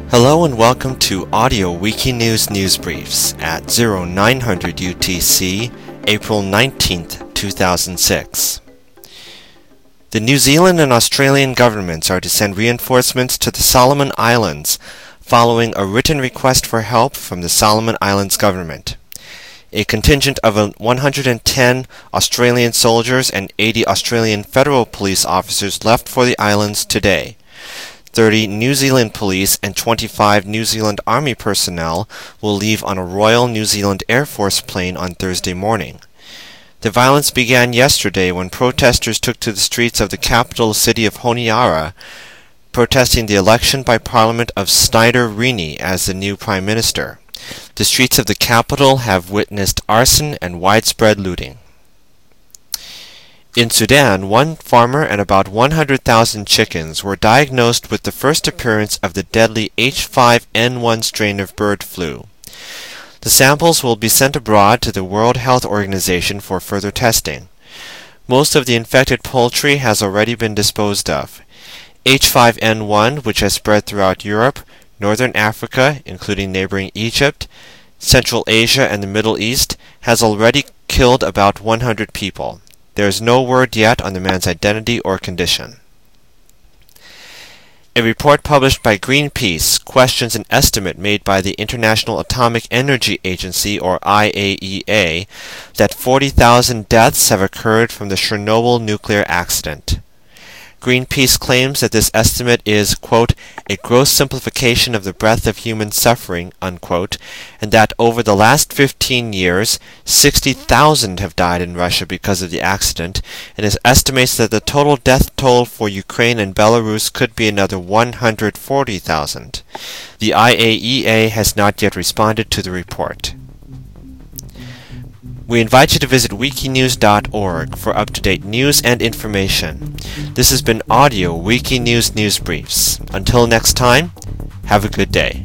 Hello and welcome to Audio Wikinews News Briefs at 0900 UTC, April 19th, 2006. The New Zealand and Australian governments are to send reinforcements to the Solomon Islands following a written request for help from the Solomon Islands government. A contingent of 110 Australian soldiers and 80 Australian federal police officers left for the islands today. 30 New Zealand police and 25 New Zealand Army personnel will leave on a Royal New Zealand Air Force plane on Thursday morning. The violence began yesterday when protesters took to the streets of the capital city of Honiara, protesting the election by Parliament of Snyder Rini as the new Prime Minister. The streets of the capital have witnessed arson and widespread looting. In Sudan, one farmer and about 100,000 chickens were diagnosed with the first appearance of the deadly H5N1 strain of bird flu. The samples will be sent abroad to the World Health Organization for further testing. Most of the infected poultry has already been disposed of. H5N1, which has spread throughout Europe, Northern Africa, including neighboring Egypt, Central Asia and the Middle East, has already killed about 100 people. There is no word yet on the man's identity or condition. A report published by Greenpeace questions an estimate made by the International Atomic Energy Agency, or IAEA, that 40,000 deaths have occurred from the Chernobyl nuclear accident. Greenpeace claims that this estimate is, quote, a gross simplification of the breadth of human suffering, unquote, and that over the last 15 years, 60,000 have died in Russia because of the accident, and it estimates that the total death toll for Ukraine and Belarus could be another 140,000. The IAEA has not yet responded to the report. We invite you to visit wikinews.org for up-to-date news and information. This has been Audio Wikinews News Briefs. Until next time, have a good day.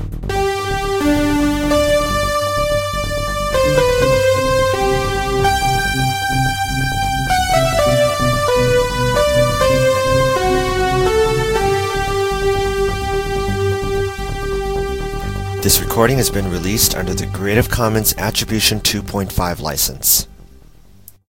This recording has been released under the Creative Commons Attribution 2.5 license.